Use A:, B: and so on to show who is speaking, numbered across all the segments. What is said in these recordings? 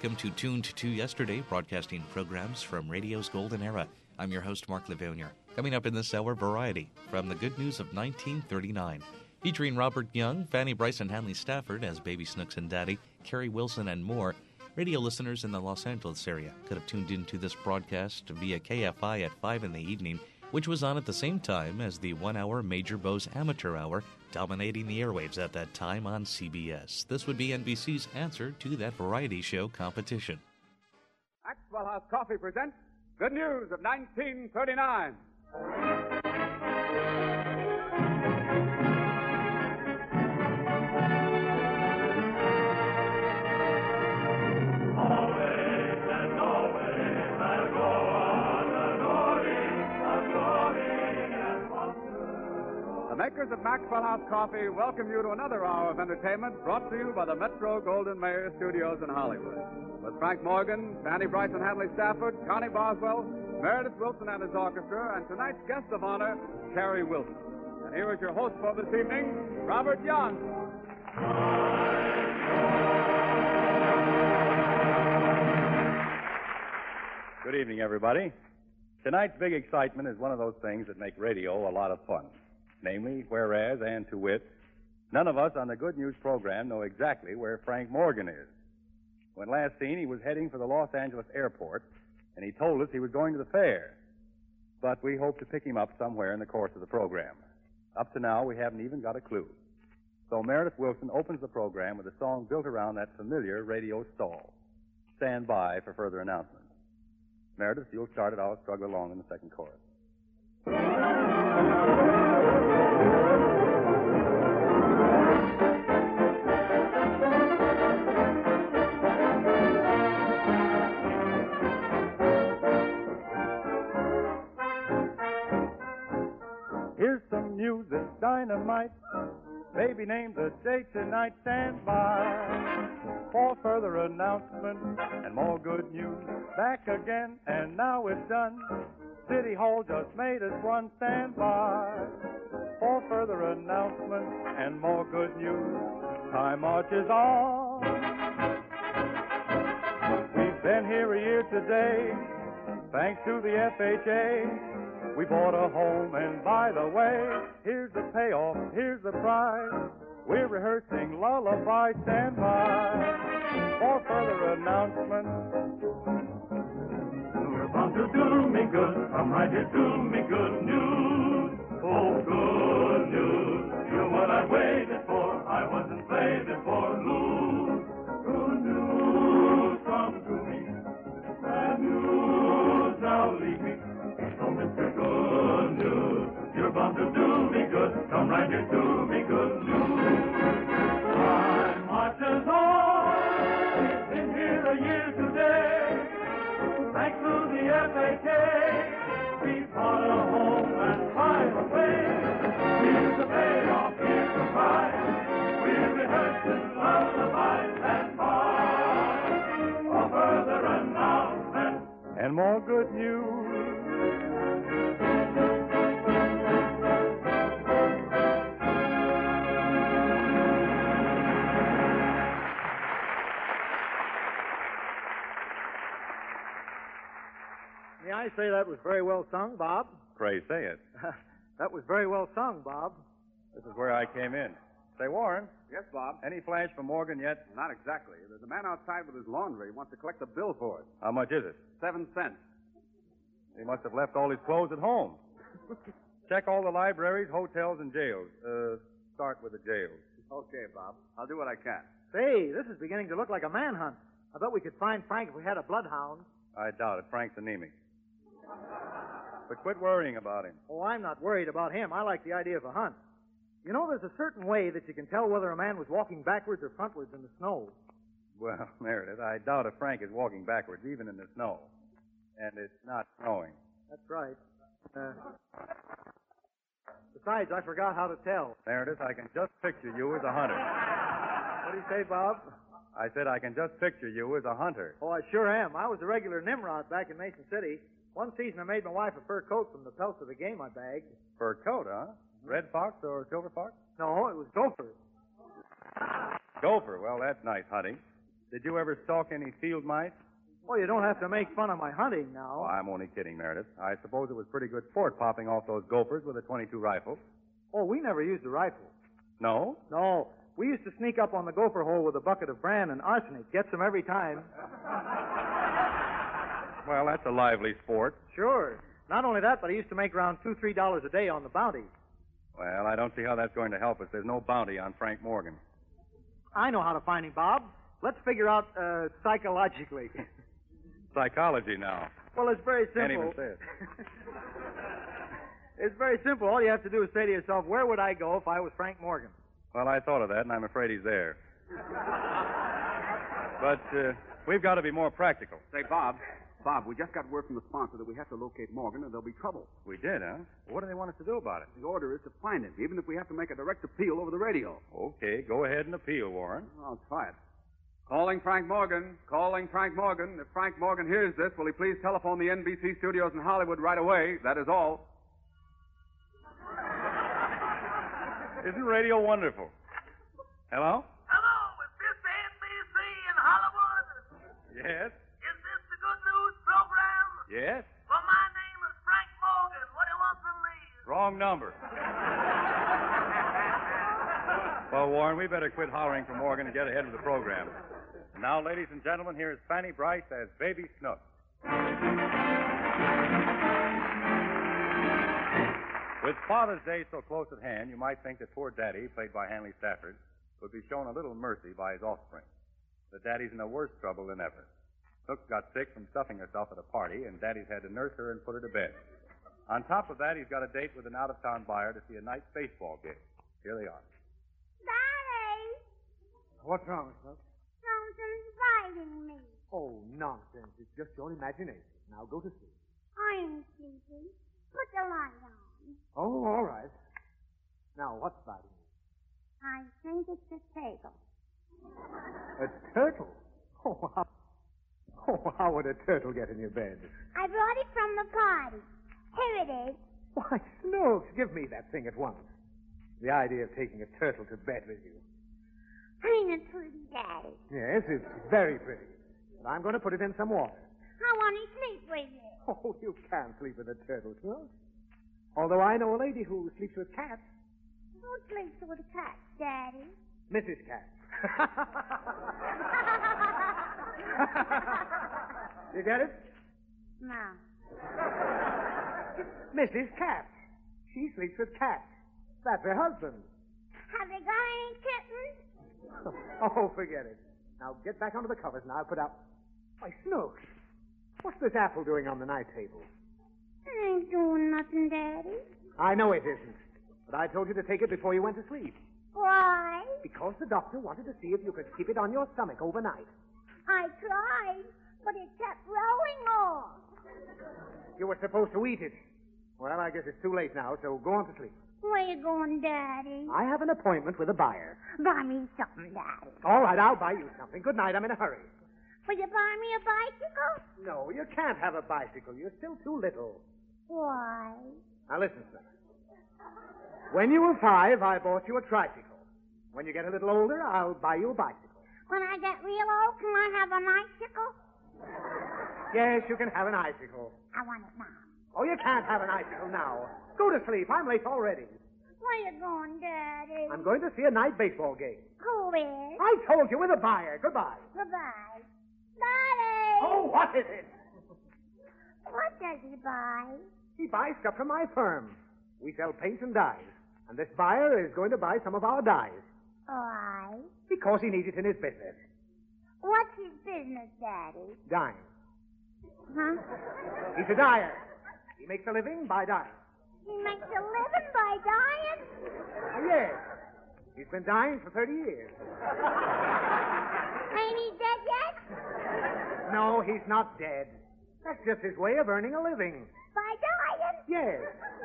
A: welcome to Tuned to Yesterday, broadcasting programs from radio's golden era. I'm your host, Mark Livounier. Coming up in this hour, Variety, from the good news of 1939. Featuring Robert Young, Fanny Bryson Hanley Stafford as Baby Snooks and Daddy, Carrie Wilson, and more. Radio listeners in the Los Angeles area could have tuned into this broadcast via KFI at 5 in the evening, which was on at the same time as the 1-hour Major Bose Amateur Hour, dominating the airwaves at that time on CBS. This would be NBC's answer to that variety show competition.
B: Maxwell House Coffee presents Good News of 1939. The makers of Maxwell House Coffee welcome you to another hour of entertainment brought to you by the Metro-Goldwyn-Mayer Studios in Hollywood. With Frank Morgan, Fanny Bryson Hanley Stafford, Connie Boswell, Meredith Wilson and his orchestra, and tonight's guest of honor, Carrie Wilson. And here is your host for this evening, Robert Young.
C: Good evening, everybody. Tonight's big excitement is one of those things that make radio a lot of fun. Namely, whereas and to wit, none of us on the Good News program know exactly where Frank Morgan is. When last seen, he was heading for the Los Angeles airport, and he told us he was going to the fair. But we hope to pick him up somewhere in the course of the program. Up to now, we haven't even got a clue. So Meredith Wilson opens the program with a song built around that familiar radio stall. Stand by for further announcements. Meredith, you'll start it. I'll struggle along in the second chorus. Here's some news that's dynamite. Baby named the date tonight. Stand by for further announcement and more good news. Back again, and now it's done. City Hall just made us one. Stand by for further announcement and more good news. Time marches on. We've been here a year today, thanks to the FHA. We bought a home, and by the way, here's the payoff, here's the prize. We're rehearsing lullaby. Stand by for further announcements. You're bound to do me good. Come right here to me. Good news. Oh, good news. You're what I waited for. I wasn't slated for. Lose. Good news come to me. Bad news now leave me. So, Mr. Good News, you're bound to do me good. Come right here to me. Good news. Time marches on. We've been here a year today. Thanks to the FHA, we bought a home and by the way, here's the payoff, here's the prize. We're rehearsing lullabies and bars for further announcement and more good news.
D: May I say that was very well sung, Bob?
C: Pray say it.
D: That was very well sung, Bob.
C: This is where I came in. Say, Warren,
B: Yes, Bob?
C: any flash from Morgan yet?
B: Not exactly. There's a man outside with his laundry. He wants to collect the bill for it.
C: How much is it?
B: 7 cents.
C: He must have left all his clothes at home. Check all the libraries, hotels, and jails. Start with the jails.
B: Okay, Bob. I'll do what I can.
D: Say, this is beginning to look like a manhunt. I bet we could find Frank if we had a bloodhound.
C: I doubt it. Frank's anemic. But quit worrying about him.
D: Oh, I'm not worried about him. I like the idea of a hunt. You know, there's a certain way that you can tell whether a man was walking backwards or frontwards in the snow.
C: Well, Meredith, I doubt if Frank is walking backwards, even in the snow. And it's not snowing.
D: That's right. Besides, I forgot how to tell.
C: Meredith, I can just picture you as a hunter.
D: What do you say, Bob?
C: I said I can just picture you as a hunter.
D: Oh, I sure am. I was a regular Nimrod back in Mason City. One season I made my wife a fur coat from the pelts of the game I bagged.
C: Fur coat, huh? Red fox or silver fox?
D: No, it was gopher.
C: Gopher. Well, that's nice hunting.
E: Did you ever stalk any field mice?
D: Well, you don't have to make fun of my hunting now.
E: Oh, I'm only kidding, Meredith. I suppose it was pretty good sport popping off those gophers with a .22 rifle.
D: Oh, we never used a rifle.
E: No?
D: No. We used to sneak up on the gopher hole with a bucket of bran and arsenic. Gets them every time.
E: Well, that's a lively sport.
D: Sure. Not only that, but I used to make around $2, $3 a day on the bounty.
E: Well, I don't see how that's going to help us. There's no bounty on Frank Morgan.
D: I know how to find him, Bob. Let's figure out psychologically.
E: Psychology now.
D: Well, it's very
E: Can't
D: simple.
E: even say it.
D: It's very simple. All you have to do is say to yourself, where would I go if I was Frank Morgan?
E: Well, I thought of that, and I'm afraid he's there. But we've got to be more practical.
B: Say, Bob, we just got word from the sponsor that we have to locate Morgan or there'll be trouble.
E: We did, huh? What do they want us to do about it?
B: The order is to find him, even if we have to make a direct appeal over the radio.
E: Okay, go ahead and appeal, Warren.
B: I'll try it. Calling Frank Morgan. Calling Frank Morgan. If Frank Morgan hears this, will he please telephone the NBC studios in Hollywood right away? That is all.
E: Isn't radio wonderful? Hello?
F: Hello, is this NBC in Hollywood?
E: Yes?
F: Is this the Good News program?
E: Yes?
F: Well, my name is Frank Morgan. What do you want from me?
E: Wrong number. Well, Warren, we better quit hollering for Morgan and get ahead of the program. And now, ladies and gentlemen, here is Fanny Bryce as Baby Snook. With Father's Day so close at hand, you might think that poor Daddy, played by Hanley Stafford, would be shown a little mercy by his offspring. But Daddy's in a worse trouble than ever. Snook got sick from stuffing herself at a party, and Daddy's had to nurse her and put her to bed. On top of that, he's got a date with an out-of-town buyer to see a night baseball game. Here they are.
G: Daddy!
D: What's wrong, Snook?
G: Something's biting me.
D: Oh, nonsense. It's just your imagination. Now go to sleep.
G: I ain't sleepy. Put the light on.
D: Oh, all right. Now, what's biting you?
G: I think it's a turtle.
D: A turtle? How would a turtle get in your bed?
G: I brought it from the party. Here it is.
D: Why, Snooks, give me that thing at once. The idea of taking a turtle to bed with you.
G: Ain't it pretty, Daddy?
D: Yes, it's very pretty. But I'm going to put it in some water.
G: I want to sleep with it.
D: Oh, you can't sleep with a turtle, Snooks. Although I know a lady who sleeps with cats.
G: Who sleeps with cats, Daddy?
D: Mrs. Cat. You get it?
G: No.
D: Mrs. Cat. She sleeps with cats. That's her husband.
G: Have they got any kittens?
D: Oh, forget it. Now get back onto the covers and I'll put out. Why, Snooks, what's this apple doing on the night table?
G: It ain't doing nothing, Daddy.
D: I know it isn't. But I told you to take it before you went to sleep.
G: Why?
D: Because the doctor wanted to see if you could keep it on your stomach overnight.
G: I tried, but it kept rolling off.
D: You were supposed to eat it. Well, I guess it's too late now, so go on to sleep.
G: Where you going, Daddy?
D: I have an appointment with a buyer.
G: Buy me something, Daddy.
D: All right, I'll buy you something. Good night. I'm in a hurry.
G: Will you buy me a bicycle?
D: No, you can't have a bicycle. You're still too little.
G: Why?
D: Now listen, son. When you were 5, I bought you a tricycle. When you get a little older, I'll buy you a bicycle.
G: When I get real old, can I have an icicle?
D: Yes, you can have an icicle.
G: I want it now.
D: Oh, you can't have an icicle now. Go to sleep. I'm late already.
G: Where you going, Daddy?
D: I'm going to see a night baseball game.
G: Who is?
D: I told you with a buyer. Goodbye.
G: Goodbye. Daddy!
D: Oh, what is it?
G: What does he buy?
D: He buys stuff from my firm. We sell paints and dyes. And this buyer is going to buy some of our dyes.
G: Why?
D: Because he needs it in his business.
G: What's his business, Daddy?
D: Dyeing.
G: Huh?
D: He's a dyer. He makes a living by dyeing.
G: He makes a living by dying?
D: Yes. He's been dying for 30 years.
G: Ain't he dead yet?
D: No, he's not dead. That's just his way of earning a living.
G: By dying?
D: Yes.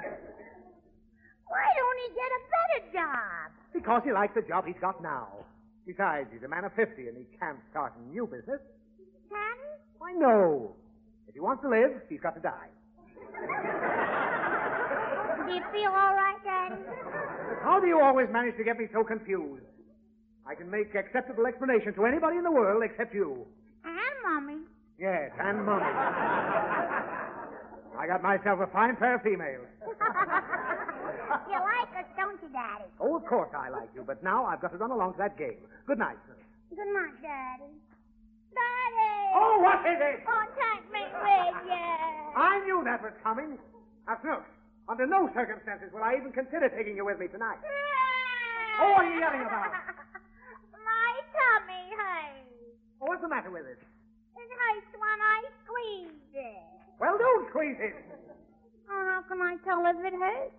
G: Why don't he get a better job?
D: Because he likes the job he's got now. Besides, he's a man of 50 and he can't start a new business.
G: Can he?
D: Why, no. If he wants to live, he's got to die.
G: Do you feel all right, Daddy?
D: How do you always manage to get me so confused? I can make acceptable explanation to anybody in the world except you.
G: And Mommy.
D: Yes, and Mommy. I got myself a fine pair of females.
G: You like us, don't you, Daddy?
D: Oh, of course I like you, but now I've got to run along to that game. Good night, sir.
G: Good night, Daddy. Daddy!
D: Oh, what is it?
G: Oh, take me with you.
D: I knew that was coming. Now, Snooks, under no circumstances will I even consider taking you with me tonight. Oh, what are you yelling about?
G: My tummy hurts.
D: Oh, what's the matter with it?
G: It hurts when I squeeze it.
D: Well, don't squeeze it.
G: Oh, how can I tell if it hurts?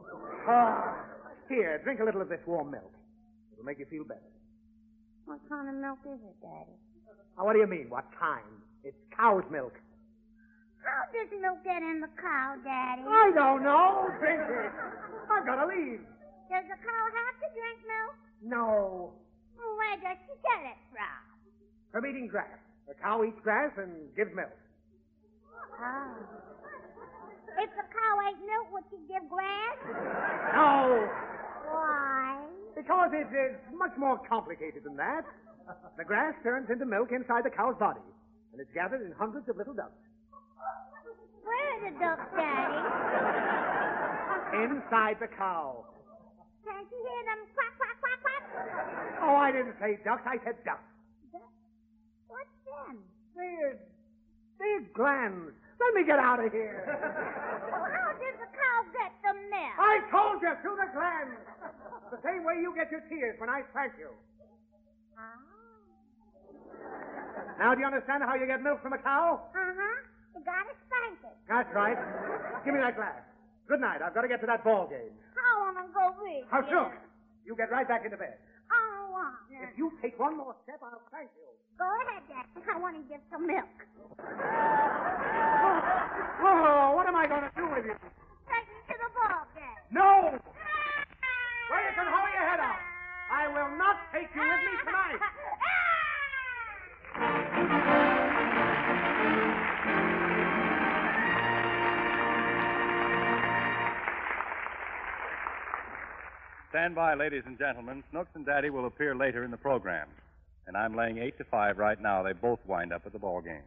D: Here, drink a little of this warm milk. It'll make you feel better.
G: What kind of milk is it, Daddy?
D: Now, what do you mean, what kind? It's cow's milk.
G: How does milk get in the cow, Daddy?
D: I don't know. Drink it. I've got to leave.
G: Does the cow have to drink milk?
D: No.
G: Where does she get it from?
D: From eating grass. The cow eats grass and gives milk.
G: Oh. If the cow ate milk, would she give grass?
D: No.
G: Why?
D: Because it is much more complicated than that. The grass turns into milk inside the cow's body, and it's gathered in hundreds of little ducts.
G: Where are the ducks, Daddy?
D: Inside the cow.
G: Can't you hear them quack, quack, quack, quack?
D: Oh, I didn't say ducks. I said ducks.
G: What's them?
D: They're big glands. Let me get out of here.
G: Well, how does the cow get the milk?
D: I told you, through the glands. The same way you get your tears when I spank you.
G: Ah.
D: Now, do you understand how you get milk from a cow?
G: Uh-huh. You gotta spank it.
D: That's right. Give me that glass. Good night. I've got to get to that ball game.
G: I wanna go with
D: How
G: you.
D: soon? You get right back into bed.
G: I don't want
D: If you take one more step, I'll spank you.
G: Go ahead, Daddy. I want to get some milk.
D: Oh, what am I going to do with you?
G: Take me to the ball game.
D: No! Well, you can hold your head up. I will not take you with me tonight.
E: Stand by, ladies and gentlemen. Snooks and Daddy will appear later in the program. And I'm laying 8-5 right now. They both wind up at the ball game.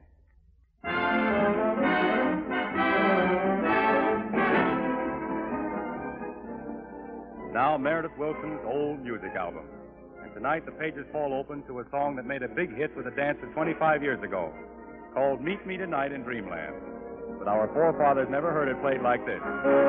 E: Now, Meredith Wilson's old music album. And tonight, the pages fall open to a song that made a big hit with a dancer 25 years ago, called Meet Me Tonight in Dreamland. But our forefathers never heard it played like this.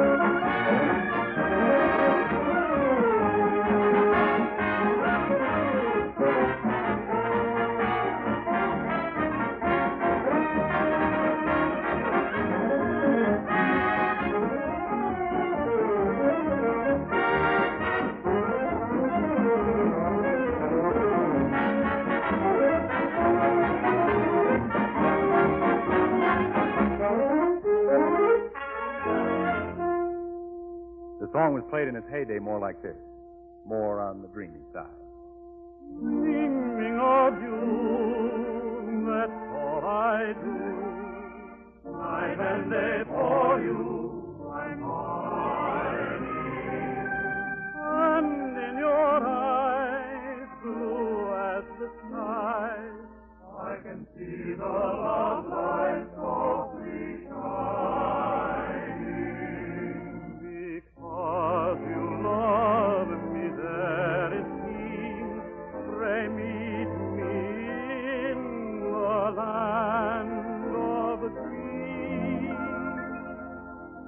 E: The song was played in its heyday more like this, more on the dreamy side.
C: Dreaming of you, that's all I do. Night and day for you, I'm pining. And in your eyes, blue as the sky, I can see the love light softly shining. Because you love me, there it seems, pray meet me in the land of dreams.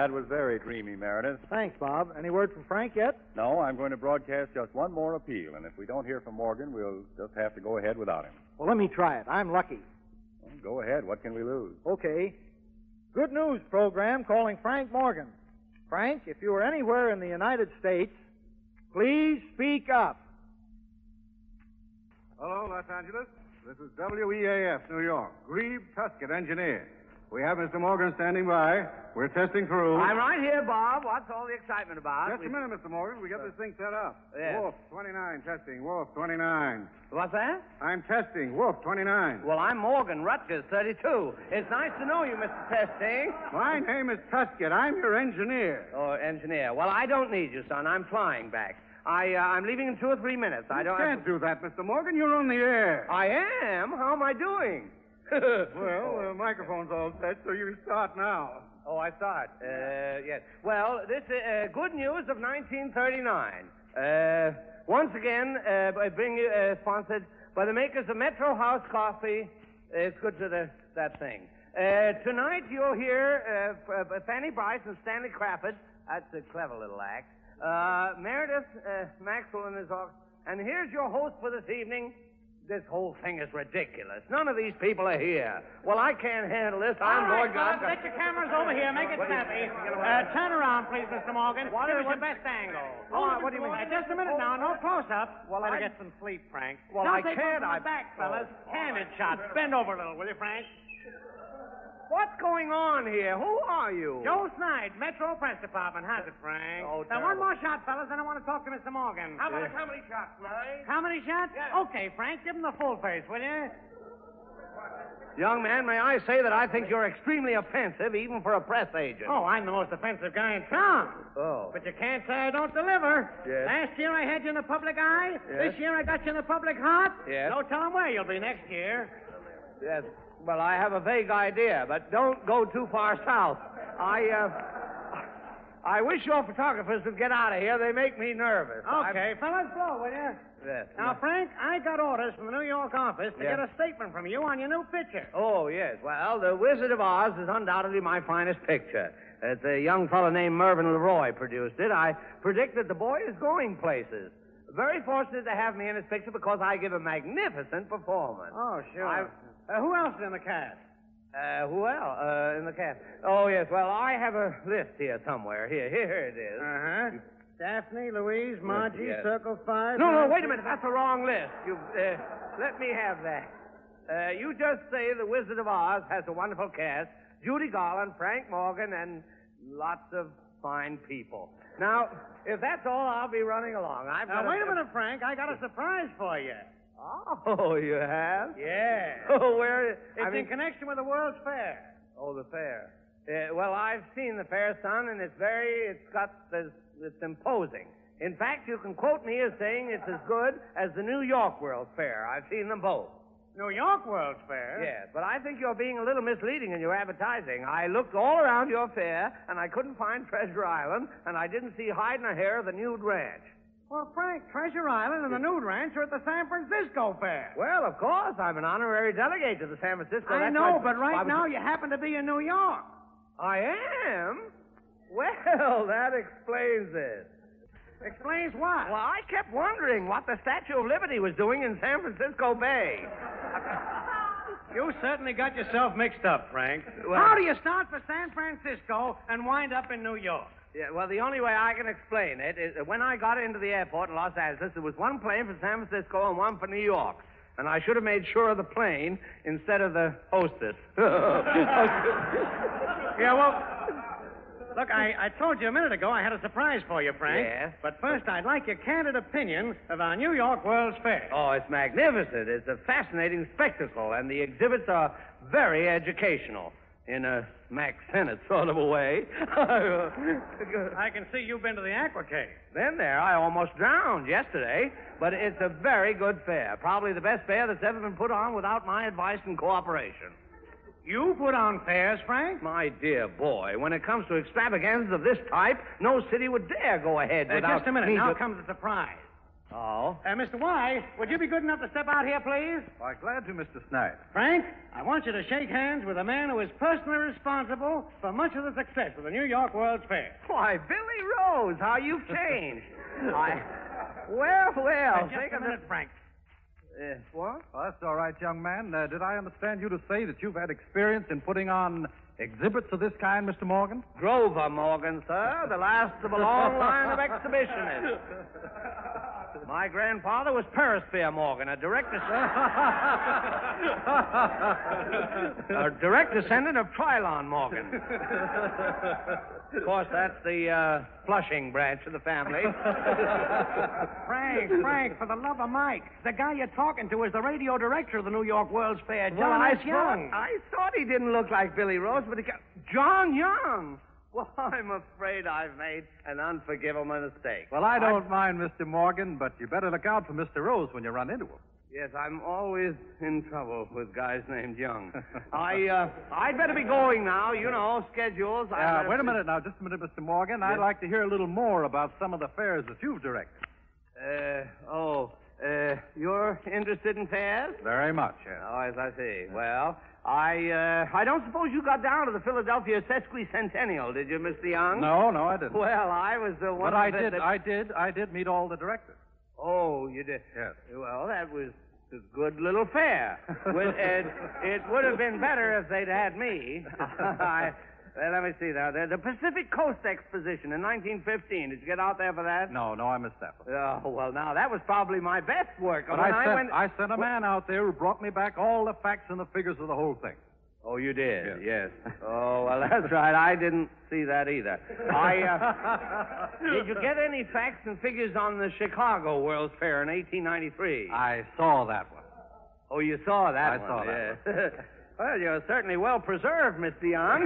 E: That was very dreamy, Meredith.
D: Thanks, Bob. Any word from Frank yet?
E: No, I'm going to broadcast just one more appeal, and if we don't hear from Morgan, we'll just have to go ahead without him.
D: Well, let me try it. I'm lucky.
E: Well, go ahead. What can we lose?
D: Okay. Good news program calling Frank Morgan. Frank, if you are anywhere in the United States, please speak up.
B: Hello, Los Angeles. This is WEAF, New York. Grebe Tusket, engineer. We have Mr. Morgan standing by. We're testing crew.
F: I'm right here, Bob. What's all the excitement about?
B: Just a minute, Mr. Morgan. We get this thing set up.
F: Yes.
B: Wolf, 29, testing. Wolf, 29.
F: What's that?
B: I'm testing. Wolf, 29.
F: Well, I'm Morgan Rutgers, 32. It's nice to know you, Mr. Testing.
B: My name is Tusket. I'm your engineer.
F: Oh, engineer. Well, I don't need you, son. I'm flying back. I'm leaving in 2 or 3 minutes. I don't.
B: You can't do that, Mr. Morgan. You're on the air.
F: I am? How am I doing?
B: Well, the microphone's all set, so you can start now.
F: Oh, I start. Yes. Well, this is good news of 1939. Once again, I bring you sponsored by the makers of Metro House Coffee. It's good to that thing. Tonight you'll hear Fanny Bryce and Stanley Crappett. That's a clever little act. Meredith Maxwell and his office. And here's your host for this evening. This whole thing is ridiculous. None of these people are here. Well, I can't handle this. I'm
H: All right,
F: bored.
H: Bob, get your cameras over here. Make it snappy. Turn around, please, Mr. Morgan. Give us your best angle.
F: What do you mean?
H: Just a minute now. No close-up.
F: Well,
H: Better
F: I-
H: get some sleep, Frank.
F: Well,
H: Don't
F: I
H: take
F: can't.
H: one from the back, fellas. Candid shots. Bend over a little, will you, Frank?
F: What's going on here? Who are you?
H: Joe Snide, Metro Press Department. How's it, Frank?
F: Oh,
H: Now,
F: terrible.
H: one more shot, fellas, then I want to talk to Mr. Morgan.
F: How about a comedy shot, Snide?
H: Comedy shot?
F: Yeah.
H: Okay, Frank, give him the full face, will you?
F: Young man, may I say that I think you're extremely offensive, even for a press agent.
H: Oh, I'm the most offensive guy in town.
F: Oh.
H: But you can't say I don't deliver.
F: Yes.
H: Last year I had you in the public eye.
F: Yes.
H: This year I got you in the public heart.
F: Yes.
H: No telling where you'll be next year.
F: Yes. Well, I have a vague idea, but don't go too far south. I wish your photographers would get out of here. They make me nervous.
H: Okay, fellas, blow, will you?
F: Yes.
H: Now, Frank, I got orders from the New York office to
F: Yes.
H: get a statement from you on your new picture.
F: Oh, yes. Well, The Wizard of Oz is undoubtedly my finest picture. It's a young fellow named Mervyn LeRoy produced it. I predict that the boy is going places. Very fortunate to have me in his picture because I give a magnificent performance.
H: Oh, sure. Who else is in the cast?
F: Who else in the cast? Oh, yes. Well, I have a list here somewhere. Here it is.
H: Uh-huh. Daphne, Louise, Margie,
F: Yes.
H: Circle 5.
F: No, wait a minute. That's the wrong list. Let me have that. You just say The Wizard of Oz has a wonderful cast. Judy Garland, Frank Morgan, and lots of fine people. Now, if that's all, I'll be running along.
H: Now, wait a minute, Frank. I got a surprise for you.
F: Oh, you have?
H: Yeah.
F: Oh, where?
H: It's in connection with the World's Fair.
F: Oh, the fair. Well, I've seen the fair, son, and it's imposing. In fact, you can quote me as saying it's as good as the New York World's Fair. I've seen them both.
H: New York World's Fair?
F: Yes, but I think you're being a little misleading in your advertising. I looked all around your fair, and I couldn't find Treasure Island, and I didn't see hide nor hair of the Nude Ranch.
H: Well, Frank, Treasure Island and the Nude Ranch are at the San Francisco Fair.
F: Well, of course, I'm an honorary delegate to the San Francisco.
H: I
F: That's
H: know,
F: why-
H: but right
F: why would
H: now
F: you-
H: you happen to be in New York.
F: I am? Well, that explains it.
H: Explains what?
F: Well, I kept wondering what the Statue of Liberty was doing in San Francisco Bay.
H: You certainly got yourself mixed up, Frank.
F: Well-
H: How do you start for San Francisco and wind up in New York?
F: Yeah, well, the only way I can explain it is that when I got into the airport in Los Angeles, there was one plane for San Francisco and one for New York. And I should have made sure of the plane instead of the hostess.
H: Yeah, well, look, I told you a minute ago I had a surprise for you, Frank.
F: Yes?
H: But first, I'd like your candid opinion of our New York World's Fair.
F: Oh, it's magnificent. It's a fascinating spectacle, and the exhibits are very educational in a Max Sennett sort of a way.
H: I can see you've been to the Aqua Cave.
F: Then there, I almost drowned yesterday, but it's a very good fair. Probably the best fair that's ever been put on without my advice and cooperation.
H: You put on fairs, Frank?
F: My dear boy, when it comes to extravaganzas of this type, no city would dare go ahead without...
H: Just a minute.
F: me
H: Now
F: to-
H: comes the surprise.
F: Oh?
H: Mr. Y, would you be good enough to step out here, please?
E: Why, glad to, Mr. Snide.
H: Frank, I want you to shake hands with a man who is personally responsible for much of the success of the New York World's Fair.
F: Why, Billy Rose, how you've changed. Well,
H: Just
F: take
H: a minute, Frank.
F: What?
E: Well, that's all right, young man. Did I understand you to say that you've had experience in putting on exhibits of this kind, Mr. Morgan?
F: Grover Morgan, sir, the last of a long line of exhibitionists. My grandfather was Perisphere Morgan, a direct descendant of Trilon Morgan. Of course, that's the Flushing branch of the family.
H: Frank, for the love of Mike, the guy you're talking to is the radio director of the New York World's Fair, John S. Young.
F: I thought he didn't look like Billy Rose, but John Young. Well, I'm afraid I've made an unforgivable mistake.
E: Well, I don't mind, Mr. Morgan, but you better look out for Mr. Rose when you run into him.
F: Yes, I'm always in trouble with guys named Young. I'd better be going now. You know, schedules.
E: Wait a minute now, just a minute, Mr. Morgan.
F: Yes?
E: I'd like to hear a little more about some of the fairs that you've directed.
F: You're interested in fairs?
E: Very much, yes.
F: Oh, as I see. Well, I don't suppose you got down to the Philadelphia Sesquicentennial, did you, Mr. Young?
E: No, I didn't.
F: Well, I was the one.
E: But I did meet all the directors.
F: Oh, you did?
E: Yes.
F: Well, that was a good little fair. It would have been better if they'd had me. Let me see now. The Pacific Coast Exposition in 1915. Did you get out there for that?
E: No, I missed that one.
F: Oh, well, now, that was probably my best work.
E: But I sent a man out there who brought me back all the facts and the figures of the whole thing.
F: Oh, you did?
E: Yes.
F: Oh, well, that's right. I didn't see that either. Did you get any facts and figures on the Chicago World's Fair in 1893?
E: I saw that one.
F: Oh, you saw that one?
E: I saw that
F: one. Well, you're certainly well preserved, Mr. Young.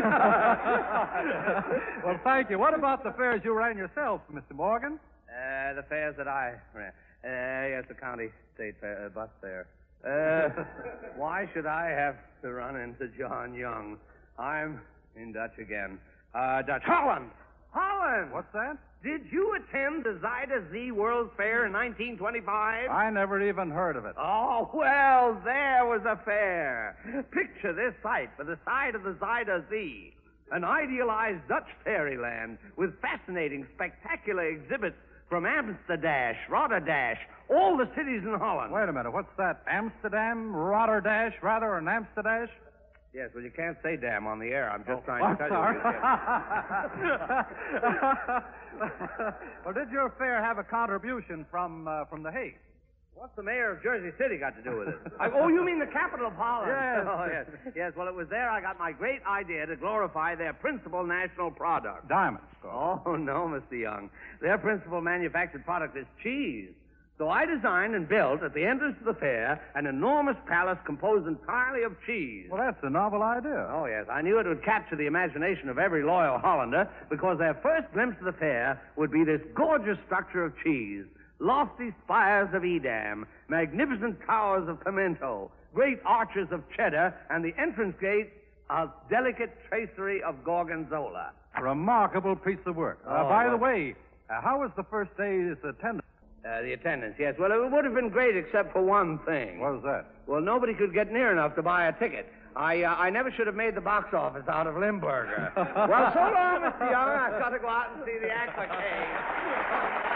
E: Well, thank you. What about the fairs you ran yourself, Mr. Morgan?
F: The fairs that I ran. Yes, the county state fair, bus fair. Why should I have to run into John Young? I'm in Dutch again. Dutch. Holland!
E: What's that?
F: Did you attend the Zida Z World's Fair in 1925?
E: I never even heard of it.
F: Oh, well, there was a fair. Picture this sight by the side of the Zida Z. An idealized Dutch fairyland with fascinating, spectacular exhibits from Amsterdam, Rotterdam, all the cities in Holland.
E: Wait a minute. What's that? Amsterdam, Rotterdam, rather, and Amsterdam?
F: Yes, well, you can't say damn on the air. I'm just trying to tell you.
E: Well, did your fair have a contribution from The Hague?
F: What's the mayor of Jersey City got to do with it? Oh, you mean the capital of Holland?
E: Yes.
F: Oh, yes. Yes, well, it was there I got my great idea to glorify their principal national product.
E: Diamonds, of course.
F: Oh, no, Mr. Young. Their principal manufactured product is cheese. So I designed and built at the entrance to the fair an enormous palace composed entirely of cheese.
E: Well, that's a novel idea.
F: Oh, yes. I knew it would capture the imagination of every loyal Hollander because their first glimpse of the fair would be this gorgeous structure of cheese. Lofty spires of Edam, magnificent towers of pimento, great arches of cheddar, and the entrance gate of delicate tracery of gorgonzola.
E: A remarkable piece of work. By the way, how was the first day's attendance?
F: The attendance, yes. Well, it would have been great except for one thing.
E: What was that?
F: Well, nobody could get near enough to buy a ticket. I never should have made the box office out of Limburger. Well, so long, Mr. Young. I've got to go out and see the applique.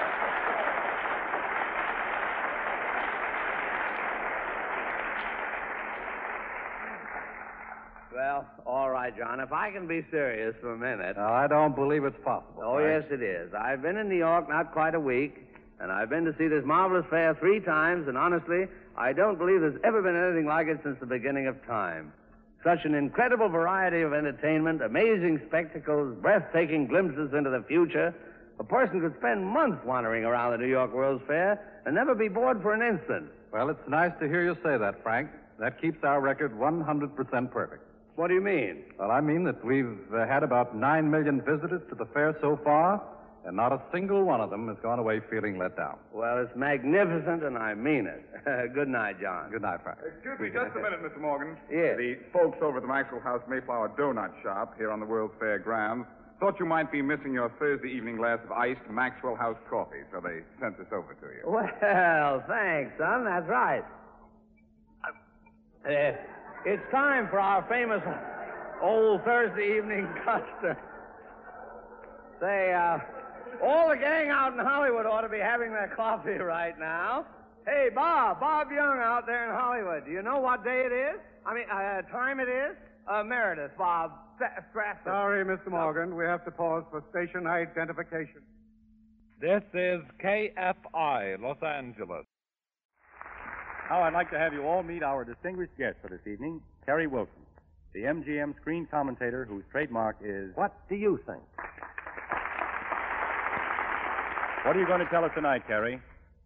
F: Well, all right, John. If I can be serious for a minute.
E: No, I don't believe it's possible.
F: Oh, yes, it is. I've been in New York not quite a week, and I've been to see this marvelous fair 3 times, and honestly, I don't believe there's ever been anything like it since the beginning of time. Such an incredible variety of entertainment, amazing spectacles, breathtaking glimpses into the future. A person could spend months wandering around the New York World's Fair and never be bored for an instant.
E: Well, it's nice to hear you say that, Frank. That keeps our record 100% perfect.
F: What do you mean?
E: Well, I mean that we've had about 9 million visitors to the fair so far, and not a single one of them has gone away feeling let down.
F: Well, it's magnificent, and I mean it. Good night, John.
E: Good night, Frank.
I: Excuse me just a minute, Mr. Morgan.
F: Yes.
I: The folks over at the Maxwell House Mayflower Donut Shop here on the World's Fair grounds
B: Thought you might be missing your Thursday evening glass of iced Maxwell House coffee, so they sent this over to you.
F: Well, thanks, son. That's right. It's time for our famous old Thursday evening custom. Say, all the gang out in Hollywood ought to be having their coffee right now. Hey, Bob Young out there in Hollywood. Do you know what day it is? Time it is? Meredith, Bob.
I: Sorry, Mr. Morgan. We have to pause for station identification.
J: This is KFI, Los Angeles.
E: Now I'd like to have you all meet our distinguished guest for this evening, Terry Wilson, the MGM screen commentator whose trademark is...
K: What do you think?
E: What are you going to tell us tonight, Terry?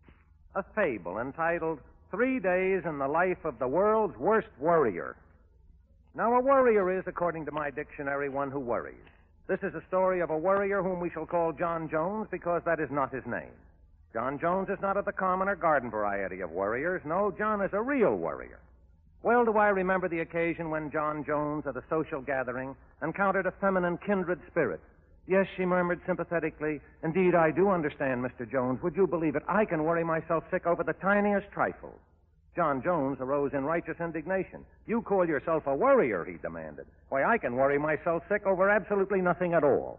K: A fable entitled 3 Days in the Life of the World's Worst Worrier. Now, a worrier is, according to my dictionary, one who worries. This is a story of a worrier whom we shall call John Jones because that is not his name. John Jones is not of the common or garden variety of worriers. No, John is a real worrier. Well do I remember the occasion when John Jones, at a social gathering, encountered a feminine kindred spirit. Yes, she murmured sympathetically, indeed, I do understand, Mr. Jones. Would you believe it? I can worry myself sick over the tiniest trifles. John Jones arose in righteous indignation. You call yourself a worrier, he demanded. Why, I can worry myself sick over absolutely nothing at all.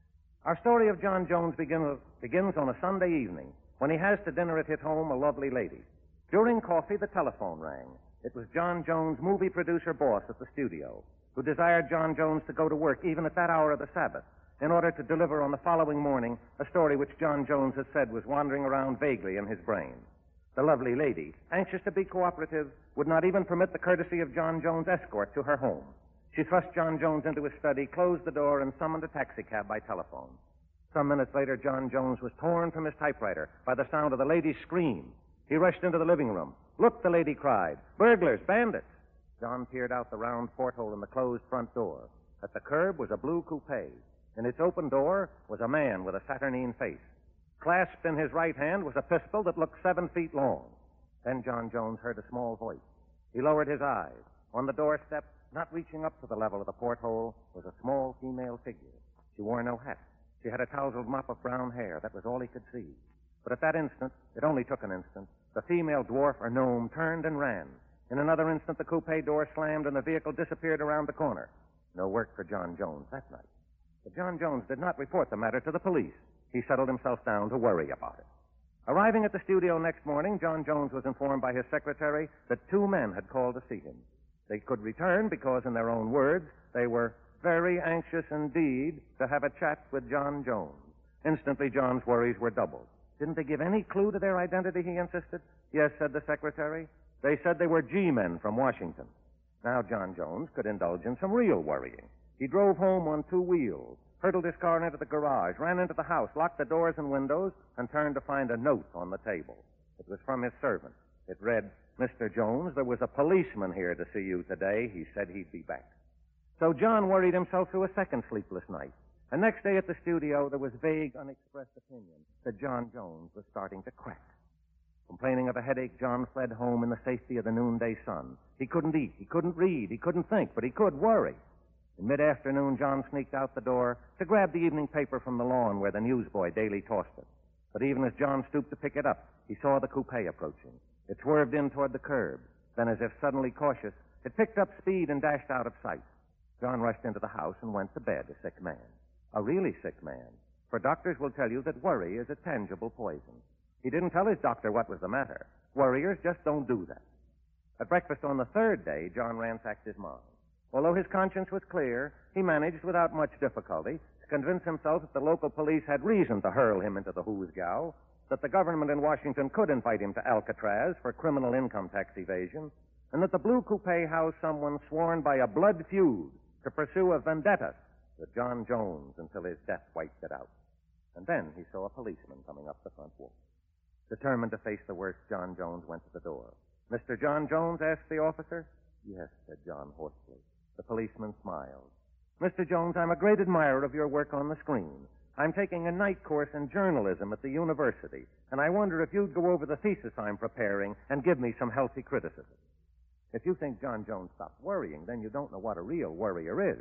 K: Our story of John Jones begins on a Sunday evening when he has to dinner at his home a lovely lady. During coffee, the telephone rang. It was John Jones' movie producer boss at the studio, who desired John Jones to go to work even at that hour of the Sabbath in order to deliver on the following morning a story which John Jones had said was wandering around vaguely in his brain. The lovely lady, anxious to be cooperative, would not even permit the courtesy of John Jones' escort to her home. She thrust John Jones into his study, closed the door, and summoned a taxicab by telephone. Some minutes later, John Jones was torn from his typewriter by the sound of the lady's scream. He rushed into the living room. Look, the lady cried. Burglars, bandits. John peered out the round porthole in the closed front door. At the curb was a blue coupe. In its open door was a man with a saturnine face. Clasped in his right hand was a pistol that looked 7 feet long. Then John Jones heard a small voice. He lowered his eyes. On the doorstep, not reaching up to the level of the porthole, was a small female figure. She wore no hat. She had a tousled mop of brown hair. That was all he could see. But at that instant, it only took an instant, the female dwarf or gnome turned and ran. In another instant, the coupe door slammed and the vehicle disappeared around the corner. No work for John Jones that night. But John Jones did not report the matter to the police. He settled himself down to worry about it. Arriving at the studio next morning, John Jones was informed by his secretary that 2 men had called to see him. They could return because, in their own words, they were very anxious indeed to have a chat with John Jones. Instantly, John's worries were doubled. Didn't they give any clue to their identity, he insisted? Yes, said the secretary. They said they were G-men from Washington. Now John Jones could indulge in some real worrying. He drove home on 2 wheels, hurtled his car into the garage, ran into the house, locked the doors and windows, and turned to find a note on the table. It was from his servant. It read, Mr. Jones, there was a policeman here to see you today. He said he'd be back. So John worried himself through a second sleepless night. And next day at the studio, there was vague, unexpressed opinion that John Jones was starting to crack. Complaining of a headache, John fled home in the safety of the noonday sun. He couldn't eat, he couldn't read, he couldn't think, but he could worry. In mid-afternoon, John sneaked out the door to grab the evening paper from the lawn where the newsboy daily tossed it. But even as John stooped to pick it up, he saw the coupe approaching. It swerved in toward the curb. Then, as if suddenly cautious, it picked up speed and dashed out of sight. John rushed into the house and went to bed, a sick man. A really sick man. For doctors will tell you that worry is a tangible poison. He didn't tell his doctor what was the matter. Worriers just don't do that. At breakfast on the 3rd day, John ransacked his mind. Although his conscience was clear, he managed without much difficulty to convince himself that the local police had reason to hurl him into the hoosgow, that the government in Washington could invite him to Alcatraz for criminal income tax evasion, and that the blue coupe housed someone sworn by a blood feud to pursue a vendetta with John Jones until his death wiped it out. And then he saw a policeman coming up the front walk. Determined to face the worst, John Jones went to the door. Mr. John Jones, asked the officer. Yes, said John hoarsely. The policeman smiled. Mr. Jones, I'm a great admirer of your work on the screen. I'm taking a night course in journalism at the university, and I wonder if you'd go over the thesis I'm preparing and give me some healthy criticism. If you think John Jones stopped worrying, then you don't know what a real worrier is.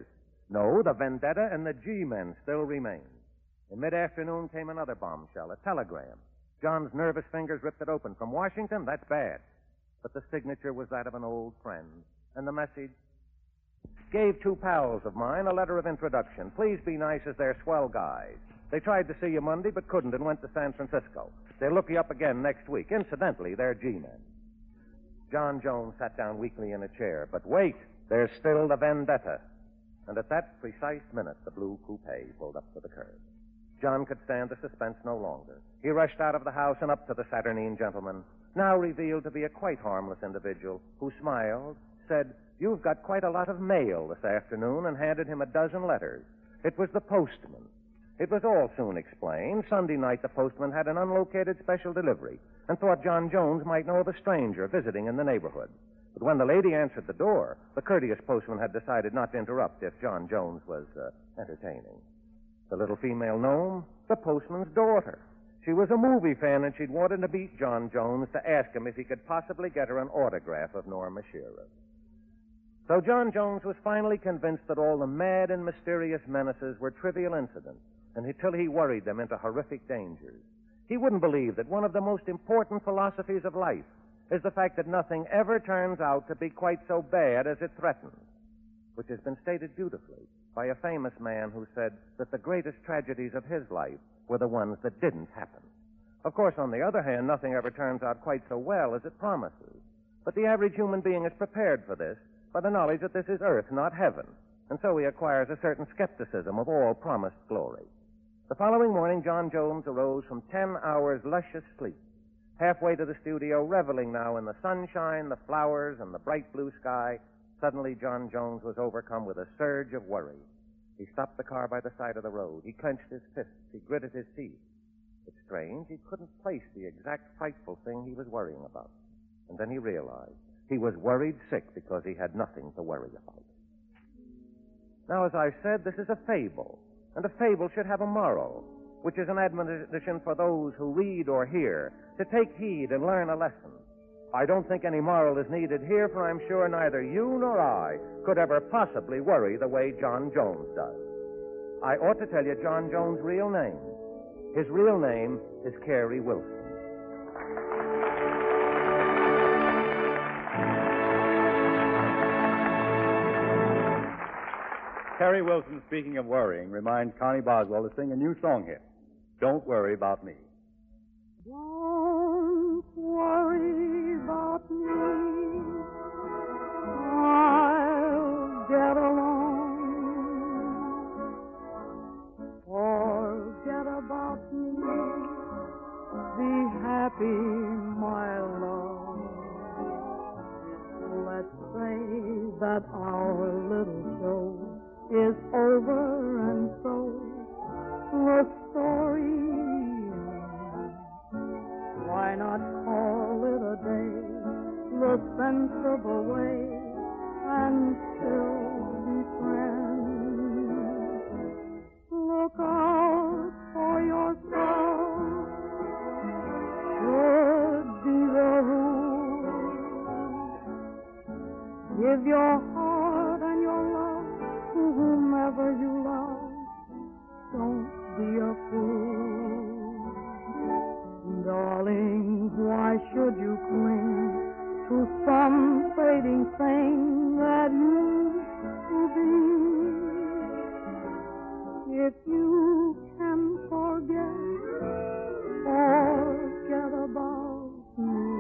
K: No, the vendetta and the G-men still remain. In mid-afternoon came another bombshell, a telegram. John's nervous fingers ripped it open. From Washington, that's bad. But the signature was that of an old friend. And the message? Gave two pals of mine a letter of introduction. Please be nice as they're swell guys. They tried to see you Monday but couldn't and went to San Francisco. They'll look you up again next week. Incidentally, they're G-men. John Jones sat down weakly in a chair. But wait, there's still the vendetta. And at that precise minute, the blue coupe pulled up to the curb. John could stand the suspense no longer. He rushed out of the house and up to the Saturnine gentleman, now revealed to be a quite harmless individual, who smiled, said, "You've got quite a lot of mail this afternoon," and handed him a dozen letters. It was the postman. It was all soon explained. Sunday night, the postman had an unlocated special delivery and thought John Jones might know of a stranger visiting in the neighborhood. But when the lady answered the door, the courteous postman had decided not to interrupt if John Jones was entertaining. The little female gnome, the postman's daughter. She was a movie fan, and she'd wanted to meet John Jones to ask him if he could possibly get her an autograph of Norma Shearer. So John Jones was finally convinced that all the mad and mysterious menaces were trivial incidents, until he worried them into horrific dangers. He wouldn't believe that one of the most important philosophies of life is the fact that nothing ever turns out to be quite so bad as it threatens, which has been stated beautifully by a famous man who said that the greatest tragedies of his life were the ones that didn't happen. Of course, on the other hand, nothing ever turns out quite so well as it promises. But the average human being is prepared for this by the knowledge that this is earth, not heaven, and so he acquires a certain skepticism of all promised glory. The following morning, John Jones arose from 10 hours' luscious sleep, halfway to the studio, reveling now in the sunshine, the flowers, and the bright blue sky. Suddenly, John Jones was overcome with a surge of worry. He stopped the car by the side of the road. He clenched his fists. He gritted his teeth. It's strange, he couldn't place the exact frightful thing he was worrying about. And then he realized he was worried sick because he had nothing to worry about. Now, as I said, this is a fable, and a fable should have a moral, which is an admonition for those who read or hear to take heed and learn a lesson. I don't think any moral is needed here, for I'm sure neither you nor I could ever possibly worry the way John Jones does. I ought to tell you John Jones' real name. His real name is Cary Wilson.
E: Cary Wilson, speaking of worrying, reminds Connie Boswell to sing a new song here, Don't Worry About Me.
L: Don't worry about me. I'll get along. Forget about me. Be happy, my love. Let's say that our little show is over, and so the story ends. Why not call it a day, the sensible way, and still be friends? Look out for yourself, should be the rule. Give your heart and your love to whomever you love. Don't be a fool. Darling, why should you cling to some fading thing that used to be? If you can forget about me.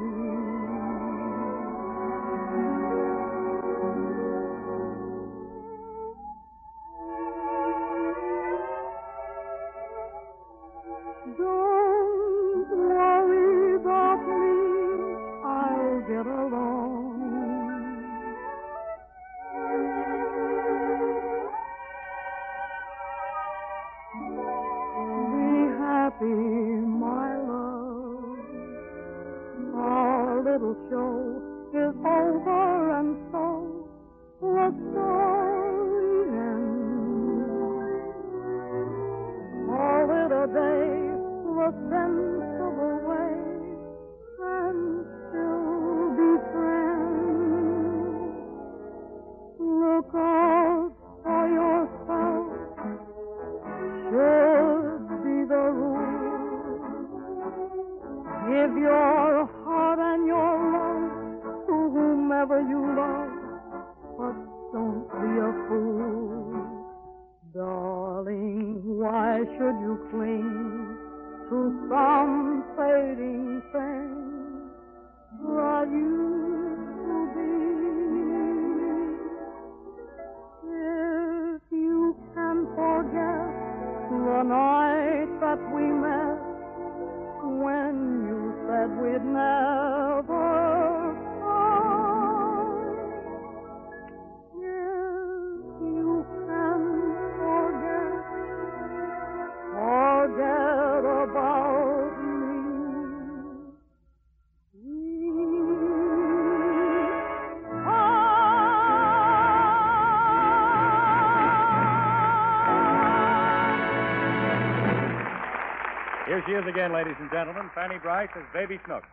L: Don't worry about me, I'll get along. Be happy, my love. Our little show is over, and so the story ends. Call it a day, the sensible way, and still be friends. Look out for yourself.
E: Here she is again, ladies and gentlemen, Fanny Bryce as Baby Snooks.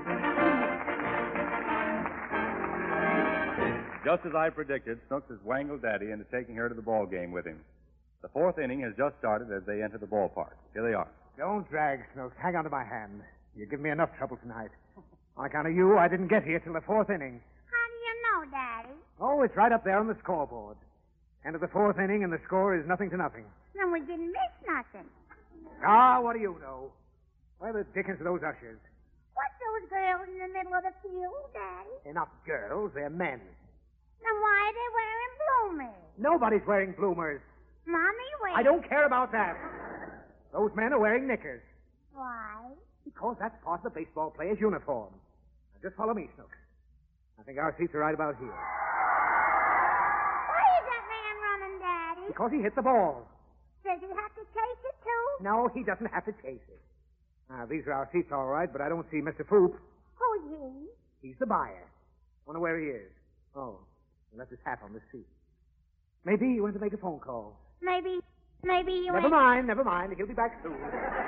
E: Just as I predicted, Snooks has wangled Daddy into taking her to the ball game with him. The fourth inning has just started as they enter the ballpark. Here they are.
M: Don't drag, Snooks. Hang on to my hand. You give me enough trouble tonight. On account of you, I didn't get here till the fourth inning.
G: How do you know, Daddy?
M: Oh, it's right up there on the scoreboard. End of the fourth inning, and the score is 0-0.
G: Then we didn't miss nothing.
M: Ah, what do you know? Where the dickens are those ushers?
G: What's those girls in the middle of the field, Daddy?
M: They're not girls, they're men.
G: Then why are they wearing bloomers?
M: Nobody's wearing bloomers.
G: Mommy wears...
M: I don't care about that. Those men are wearing knickers.
G: Why?
M: Because that's part of the baseball player's uniform. Now, just follow me, Snooks. I think our seats are right about here.
G: Why is that man running, Daddy?
M: Because he hit the ball.
G: Does he have to chase it, too?
M: No, he doesn't have to chase it. Now, these are our seats, all right, but I don't see Mr. Foop.
G: Who's he?
M: He's the buyer. Wonder where he is. Oh, he left his hat on the seat. Maybe he went to make a phone call.
G: Maybe you
M: Never mind. He'll be back soon.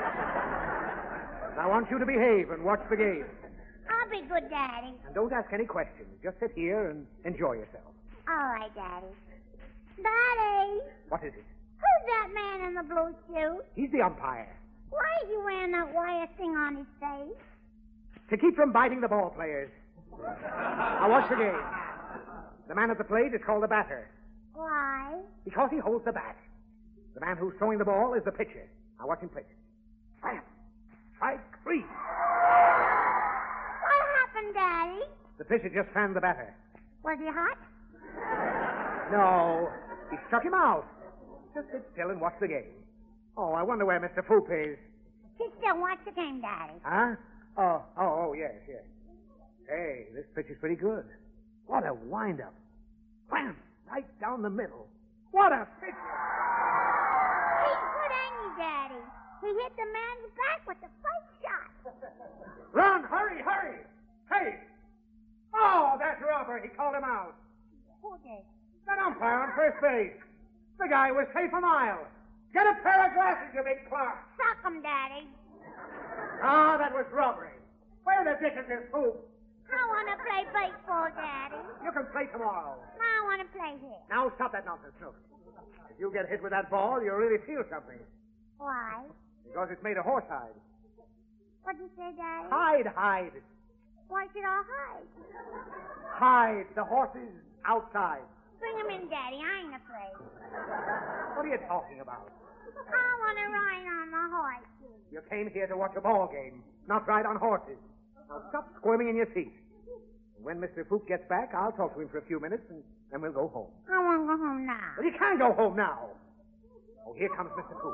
M: I want you to behave and watch the game.
G: I'll be good, Daddy.
M: And don't ask any questions. Just sit here and enjoy yourself.
G: All right, Daddy. Daddy!
M: What is it?
G: Who's that man in the blue suit?
M: He's the umpire.
G: Why is he wearing that wire thing on his face?
M: To keep from biting the ball players. Now watch the game. The man at the plate is called the batter.
G: Why?
M: Because he holds the bat. The man who's throwing the ball is the pitcher. Now watch him pitch. Bam! Strike 3.
G: What happened, Daddy?
M: The pitcher just fanned the batter.
G: Was he hot?
M: No, he struck him out. Just sit still and watch the game. Oh, I wonder where Mr. Foop is.
G: Sit still, watch the game, Daddy.
M: Huh? Oh, yes. Hey, this pitch is pretty good. What a wind-up. Wham! Right down the middle. What a pitch!
G: He's good, ain't he, Daddy? He hit the man's back with the first shot.
M: Run! Hurry! Hey! Oh, that's Robert. He called him out.
G: Who did?
M: That umpire on first base. The guy was safe a mile. Get a pair of glasses, you big clock.
G: Suck 'em, Daddy.
M: Ah, that was robbery. Where the dickens is Foop?
G: I want to play baseball, Daddy.
M: You can play tomorrow.
G: No, I want to play here.
M: Now stop that nonsense, Snooks. If you get hit with that ball, you'll really feel something.
G: Why?
M: Because it's made of horsehide.
G: What'd you say, Daddy?
M: Hide.
G: Why should I hide?
M: Hide. The horse is outside.
G: Bring him in, Daddy. I ain't afraid.
M: What are you talking about?
G: I want to ride on the horse.
M: You came here to watch a ball game, not ride on horses. Now stop squirming in your seat. And when Mr. Foop gets back, I'll talk to him for a few minutes, and then we'll go home.
G: I want to go home now.
M: Well, you can't go home now. Oh, here comes Mr. Foop.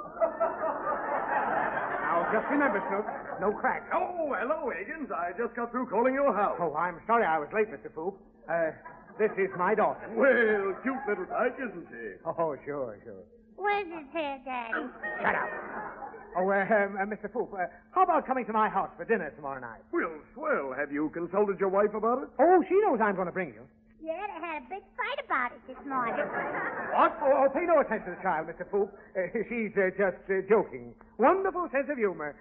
M: Now, just remember, Snooks, no cracks.
N: Oh, hello, Higgins. I just got through calling your house.
M: Oh, I'm sorry I was late, Mr. Foop. This is my daughter.
N: Well, cute little tyke, isn't she?
M: Oh, sure.
G: Where's his hair, Daddy?
M: Shut up. Oh, Mr. Foop, how about coming to my house for dinner tomorrow night?
N: Well, swell. Have you consulted your wife about it?
M: Oh, she knows I'm going to bring you.
G: Yeah, they had a big fight about it this morning.
M: What? Oh, pay no attention to the child, Mr. Foop. She's just joking. Wonderful sense of humor.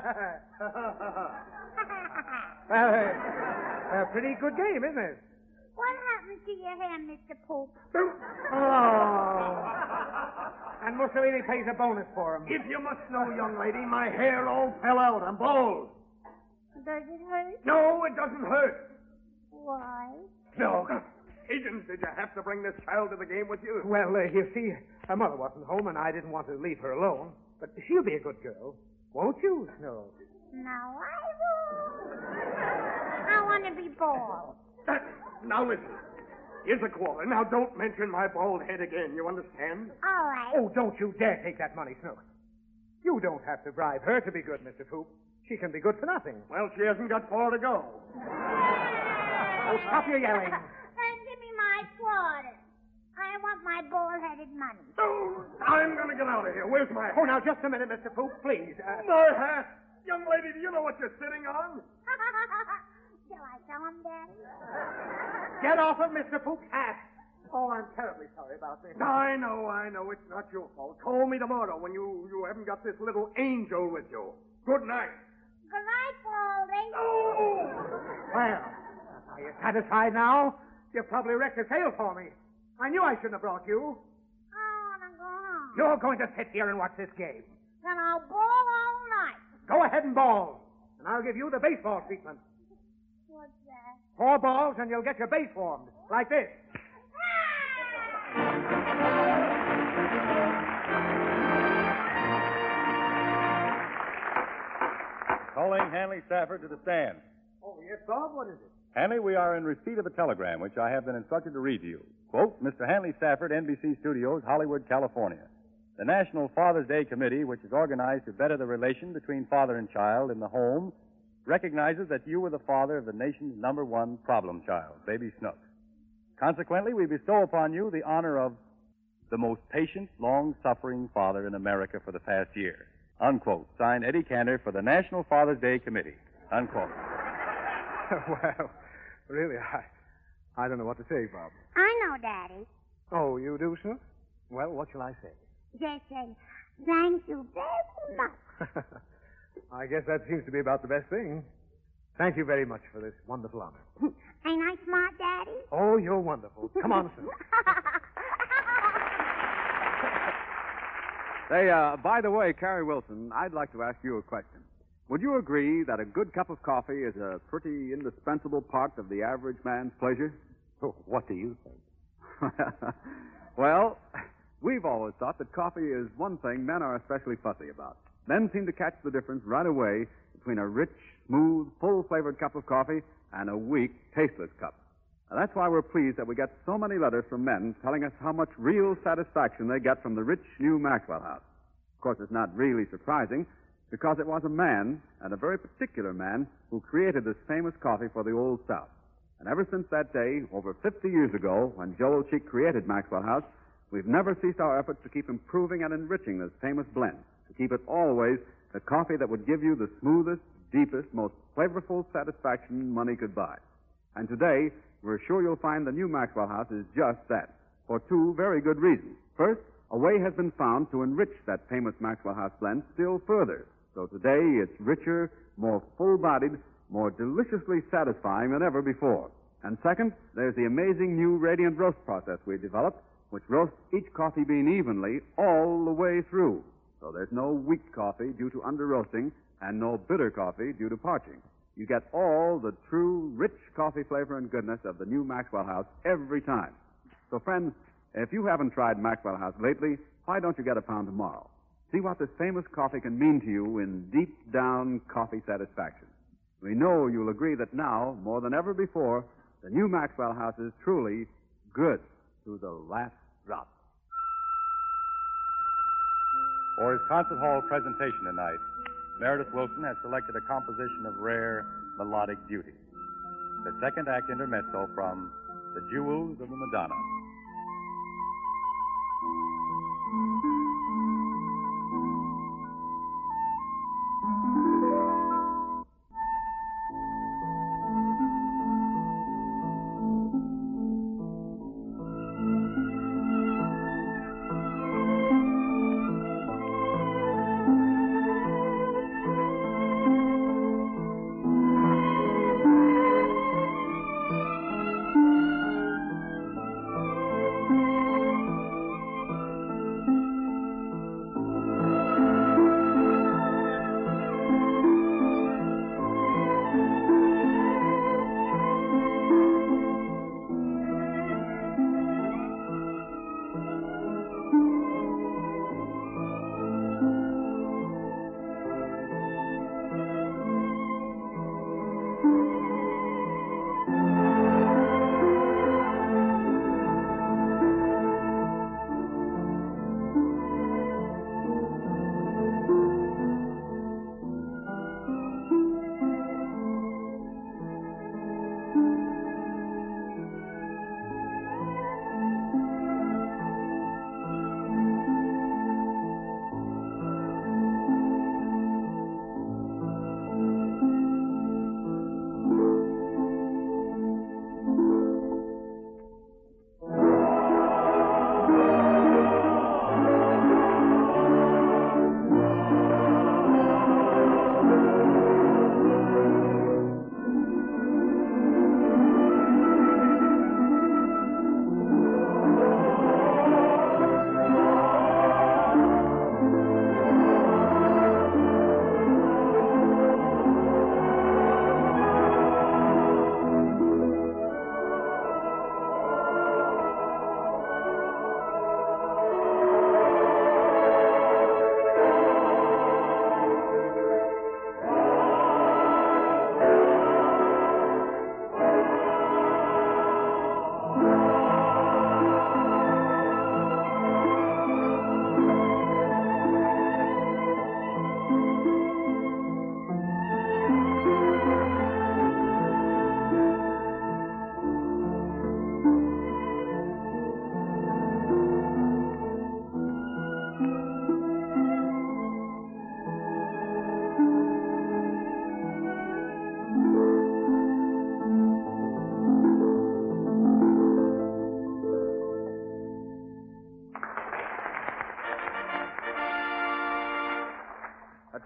M: Well, pretty good game, isn't it?
G: What happened to your hair, Mr. Poop?
M: Oh. And Mussolini pays a bonus for him.
N: If you must know, young lady, my hair all fell out. I'm bald.
G: Does it hurt?
N: No, it doesn't hurt.
G: Why?
N: No. Higgins, did you have to bring this child to the game with you?
M: Well, you see, her mother wasn't home, and I didn't want to leave her alone. But she'll be a good girl. Won't you, Snow?
G: No, I won't. I want to be bald.
N: Now listen. Here's a quarter. Now don't mention my bald head again. You understand?
G: All right.
M: Oh, don't you dare take that money, Snooks. You don't have to bribe her to be good, Mr. Foop. She can be good for nothing.
N: Well, she hasn't got far to go.
M: Oh, stop your yelling.
G: Then give me my quarter. I want my bald-headed money.
N: Oh, I'm going to get out of here. Where's my hat?
M: Oh, now, just a minute, Mr. Foop, please.
N: My hat? Young lady, do you know what you're sitting on?
G: Shall I tell him, Daddy?
M: Get off of Mr. Foop's hat. Oh, I'm terribly sorry about this.
N: I know. It's not your fault. Call me tomorrow when you haven't got this little angel with you. Good night.
G: Good night, Baldy.
M: Well, are you satisfied now? You probably wrecked the sale for me. I knew I shouldn't have brought you.
G: I want to go home.
M: You're going to sit here and watch this game.
G: Then I'll ball all night.
M: Go ahead and ball. And I'll give you the baseball treatment.
G: What's that?
M: 4 balls and you'll get your base formed. Like this.
E: Calling Hanley Stafford to the stand.
M: Oh, yes, Bob? What is it?
E: Hanley, we are in receipt of a telegram which I have been instructed to read to you. Quote, Mr. Hanley Stafford, NBC Studios, Hollywood, California. The National Father's Day Committee, which is organized to better the relation between father and child in the home, recognizes that you were the father of the nation's #1 problem child, baby Snooks. Consequently, we bestow upon you the honor of the most patient, long-suffering father in America for the past year. Unquote. Signed, Eddie Cantor for the National Father's Day Committee. Unquote.
I: Well, really, I don't know what to say, Bob.
G: I know, Daddy.
I: Oh, you do, sir? Well, what shall I say?
G: Just say, thank you very much.
I: I guess that seems to be about the best thing. Thank you very much for this wonderful honor.
G: Ain't I smart, Daddy?
I: Oh, you're wonderful. Come on, sir.
B: Say, by the way, Carrie Wilson, I'd like to ask you a question. Would you agree that a good cup of coffee is a pretty indispensable part of the average man's pleasure?
K: Oh, what do you think?
B: Well, we've always thought that coffee is one thing men are especially fussy about. Men seem to catch the difference right away between a rich, smooth, full-flavored cup of coffee and a weak, tasteless cup. Now, that's why we're pleased that we get so many letters from men telling us how much real satisfaction they get from the rich new Maxwell House. Of course, it's not really surprising, because it was a man, and a very particular man, who created this famous coffee for the Old South. And ever since that day, over 50 years ago, when Joel Cheek created Maxwell House, we've never ceased our efforts to keep improving and enriching this famous blend, to keep it always the coffee that would give you the smoothest, deepest, most flavorful satisfaction money could buy. And today, we're sure you'll find the new Maxwell House is just that, for 2 very good reasons. First, a way has been found to enrich that famous Maxwell House blend still further. So today, it's richer, more full-bodied, more deliciously satisfying than ever before. And second, there's the amazing new radiant roast process we've developed, which roasts each coffee bean evenly all the way through. So there's no weak coffee due to under-roasting and no bitter coffee due to parching. You get all the true, rich coffee flavor and goodness of the new Maxwell House every time. So, friends, if you haven't tried Maxwell House lately, why don't you get a pound tomorrow? See what this famous coffee can mean to you in deep-down coffee satisfaction. We know you'll agree that now, more than ever before, the new Maxwell House is truly good to the last drop.
E: For his concert hall presentation tonight, Meredith Wilson has selected a composition of rare melodic beauty. The second act intermezzo from The Jewels of the Madonna.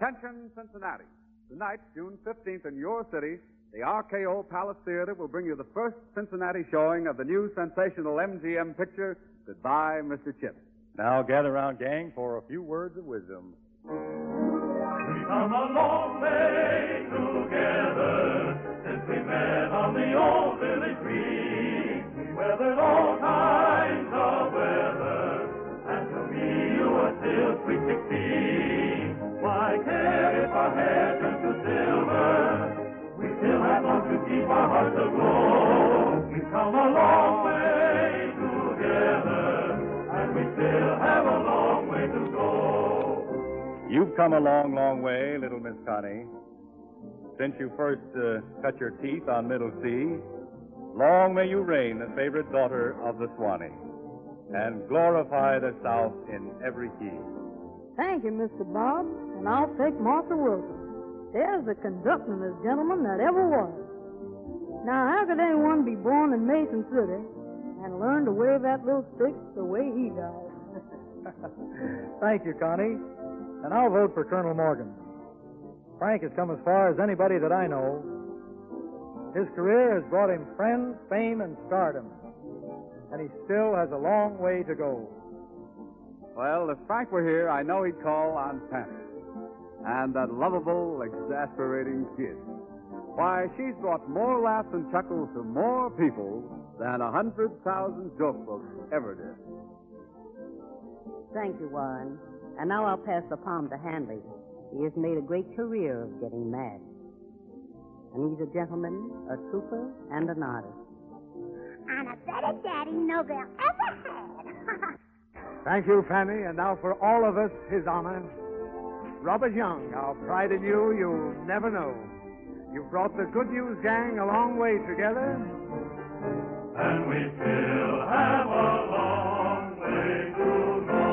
B: Attention, Cincinnati. Tonight, June 15th, in your city, the RKO Palace Theater will bring you the first Cincinnati showing of the new sensational MGM picture, Goodbye, Mr. Chips.
E: Now gather round, gang, for a few words of wisdom.
C: We've come a long way together since we met on the old village green. We weathered all kinds of weather, and to me you are still sweet 16. Why care if our hair turns to silver? We still have long to keep our hearts aglow. We've come a long way together, and we still have a long way to go.
E: You've come a long, long way, little Miss Connie. Since you first cut your teeth on Middle C, long may you reign the favorite daughter of the Swanee, and glorify the South in every key.
L: Thank you, Mr. Bob, and I'll take Martha Wilson. There's the conductingest gentleman that ever was. Now, how could anyone be born in Mason City and learn to wave that little stick the way he does?
D: Thank you, Connie. And I'll vote for Colonel Morgan. Frank has come as far as anybody that I know. His career has brought him friends, fame, and stardom. And he still has a long way to go.
B: Well, if Frank were here, I know he'd call on Penny. And that lovable, exasperating kid. Why, she's brought more laughs and chuckles to more people than 100,000 joke books ever did.
O: Thank you, Warren. And now I'll pass the palm to Hanley. He has made a great career of getting mad. And he's a gentleman, a trooper, and an artist.
G: And a better daddy no girl ever had.
I: Thank you, Fanny. And now for all of us, his honor, Robert Young, our pride in you, you'll never know. You've brought the Good News Gang a long way together.
C: And we still have a long way to go.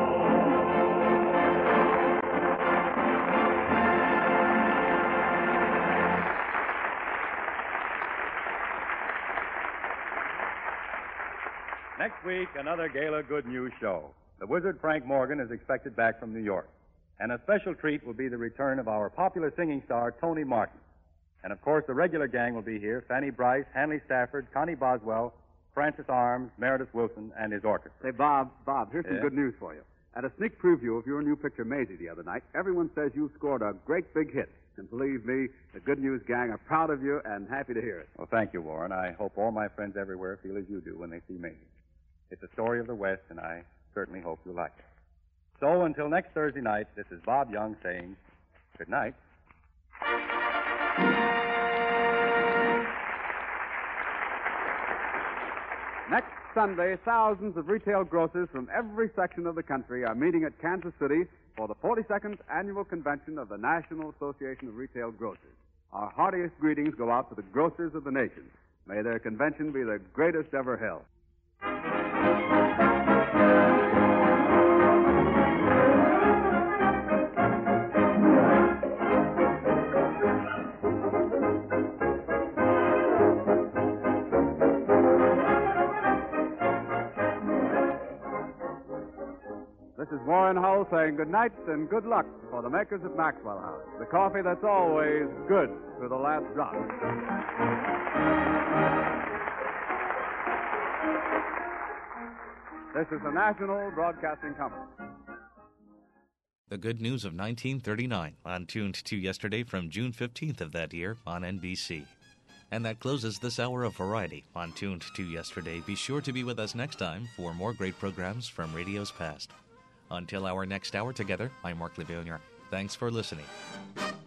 E: Next week, another Gala Good News show. The wizard Frank Morgan is expected back from New York. And a special treat will be the return of our popular singing star, Tony Martin. And, of course, the regular gang will be here: Fanny Brice, Hanley Stafford, Connie Boswell, Francis Arms, Meredith Wilson, and his orchestra.
B: Say, Bob, here's some good news for you. At a sneak preview of your new picture, Maisie, the other night, everyone says you scored a great big hit. And believe me, the Good News Gang are proud of you and happy to hear it.
E: Well, thank you, Warren. I hope all my friends everywhere feel as you do when they see Maisie. It's a story of the West, and I certainly hope you like it. So, until next Thursday night, this is Bob Young saying good night.
B: Next Sunday, thousands of retail grocers from every section of the country are meeting at Kansas City for the 42nd Annual Convention of the National Association of Retail Grocers. Our heartiest greetings go out to the grocers of the nation. May their convention be the greatest ever held. This is Warren Hull saying good night and good luck for the makers of Maxwell House, the coffee that's always good to the last drop. This is the National Broadcasting Company.
A: The Good News of 1939 on Tuned to Yesterday from June 15th of that year on NBC. And that closes this hour of variety on Tuned to Yesterday. Be sure to be with us next time for more great programs from radio's past. Until our next hour together, I'm Mark Levonier. Thanks for listening.